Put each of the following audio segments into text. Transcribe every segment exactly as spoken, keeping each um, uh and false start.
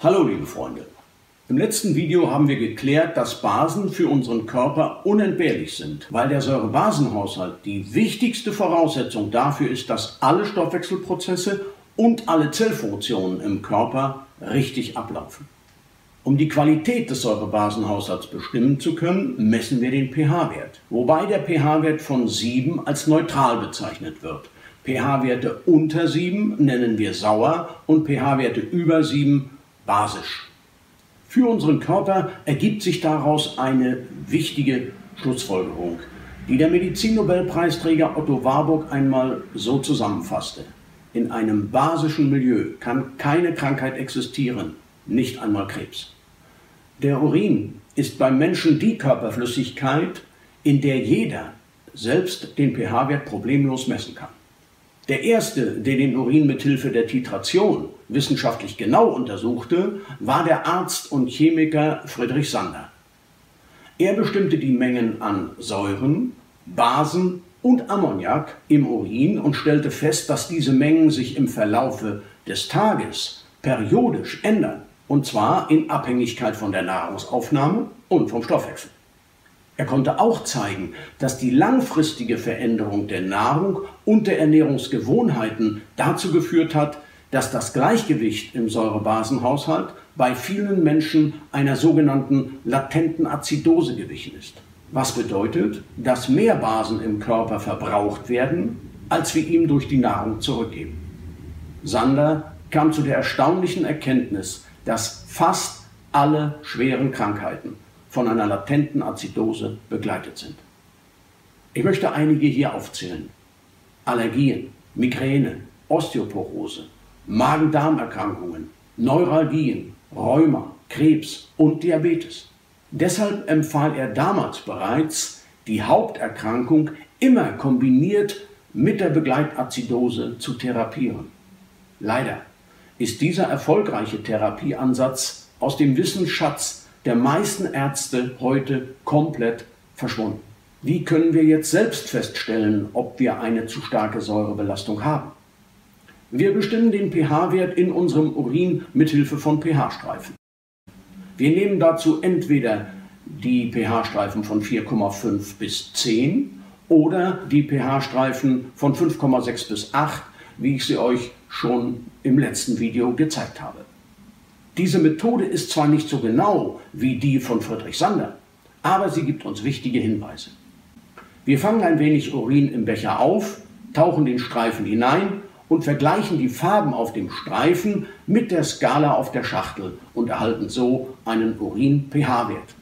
Hallo liebe Freunde, im letzten Video haben wir geklärt, dass Basen für unseren Körper unentbehrlich sind, weil der Säurebasenhaushalt die wichtigste Voraussetzung dafür ist, dass alle Stoffwechselprozesse und alle Zellfunktionen im Körper richtig ablaufen. Um die Qualität des Säurebasenhaushalts bestimmen zu können, messen wir den pH-Wert, wobei der pH-Wert von sieben als neutral bezeichnet wird. pH-Werte unter sieben nennen wir sauer und pH-Werte über sieben basisch. Für unseren Körper ergibt sich daraus eine wichtige Schlussfolgerung, die der Medizinnobelpreisträger Otto Warburg einmal so zusammenfasste: In einem basischen Milieu kann keine Krankheit existieren, nicht einmal Krebs. Der Urin ist beim Menschen die Körperflüssigkeit, in der jeder selbst den pH-Wert problemlos messen kann. Der erste, der den Urin mithilfe der Titration wissenschaftlich genau untersuchte, war der Arzt und Chemiker Friedrich Sander. Er bestimmte die Mengen an Säuren, Basen und Ammoniak im Urin und stellte fest, dass diese Mengen sich im Verlaufe des Tages periodisch ändern, und zwar in Abhängigkeit von der Nahrungsaufnahme und vom Stoffwechsel. Er konnte auch zeigen, dass die langfristige Veränderung der Nahrung und der Ernährungsgewohnheiten dazu geführt hat, dass das Gleichgewicht im Säurebasenhaushalt bei vielen Menschen einer sogenannten latenten Azidose gewichen ist. Was bedeutet, dass mehr Basen im Körper verbraucht werden, als wir ihm durch die Nahrung zurückgeben. Sander kam zu der erstaunlichen Erkenntnis, dass fast alle schweren Krankheiten von einer latenten Azidose begleitet sind. Ich möchte einige hier aufzählen: Allergien, Migräne, Osteoporose, Magen-Darm-Erkrankungen, Neuralgien, Rheuma, Krebs und Diabetes. Deshalb empfahl er damals bereits, die Haupterkrankung immer kombiniert mit der Begleitazidose zu therapieren. Leider ist dieser erfolgreiche Therapieansatz aus dem Wissensschatz der meisten Ärzte heute komplett verschwunden. Wie können wir jetzt selbst feststellen, ob wir eine zu starke Säurebelastung haben? Wir bestimmen den pH-Wert in unserem Urin mithilfe von pH-Streifen. Wir nehmen dazu entweder die pH-Streifen von vier Komma fünf bis zehn oder die pH-Streifen von fünf Komma sechs bis acht, wie ich sie euch schon im letzten Video gezeigt habe. Diese Methode ist zwar nicht so genau wie die von Friedrich Sander, aber sie gibt uns wichtige Hinweise. Wir fangen ein wenig Urin im Becher auf, tauchen den Streifen hinein und vergleichen die Farben auf dem Streifen mit der Skala auf der Schachtel und erhalten so einen Urin-pH-Wert.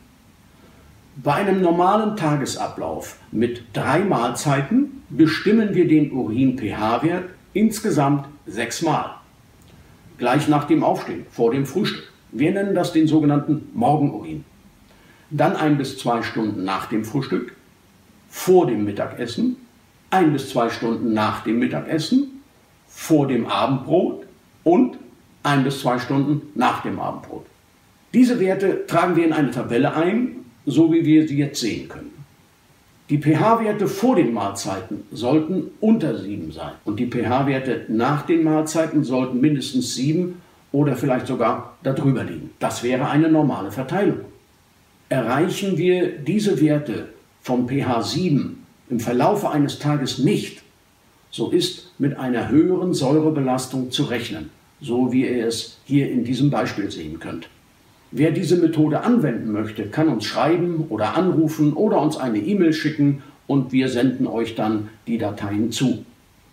Bei einem normalen Tagesablauf mit drei Mahlzeiten bestimmen wir den Urin-pH-Wert insgesamt sechsmal. Gleich nach dem Aufstehen, vor dem Frühstück. Wir nennen das den sogenannten Morgenurin. Dann ein bis zwei Stunden nach dem Frühstück, vor dem Mittagessen, ein bis zwei Stunden nach dem Mittagessen, vor dem Abendbrot und ein bis zwei Stunden nach dem Abendbrot. Diese Werte tragen wir in eine Tabelle ein, so wie wir sie jetzt sehen können. Die pH-Werte vor den Mahlzeiten sollten unter sieben sein und die pH-Werte nach den Mahlzeiten sollten mindestens sieben oder vielleicht sogar darüber liegen. Das wäre eine normale Verteilung. Erreichen wir diese Werte vom pH sieben im Verlaufe eines Tages nicht, so ist mit einer höheren Säurebelastung zu rechnen, so wie ihr es hier in diesem Beispiel sehen könnt. Wer diese Methode anwenden möchte, kann uns schreiben oder anrufen oder uns eine E-Mail schicken und wir senden euch dann die Dateien zu.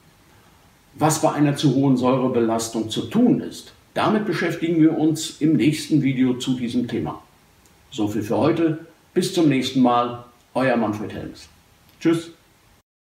Was bei einer zu hohen Säurebelastung zu tun ist, damit beschäftigen wir uns im nächsten Video zu diesem Thema. So viel für heute. Bis zum nächsten Mal. Euer Manfred Helms. Tschüss.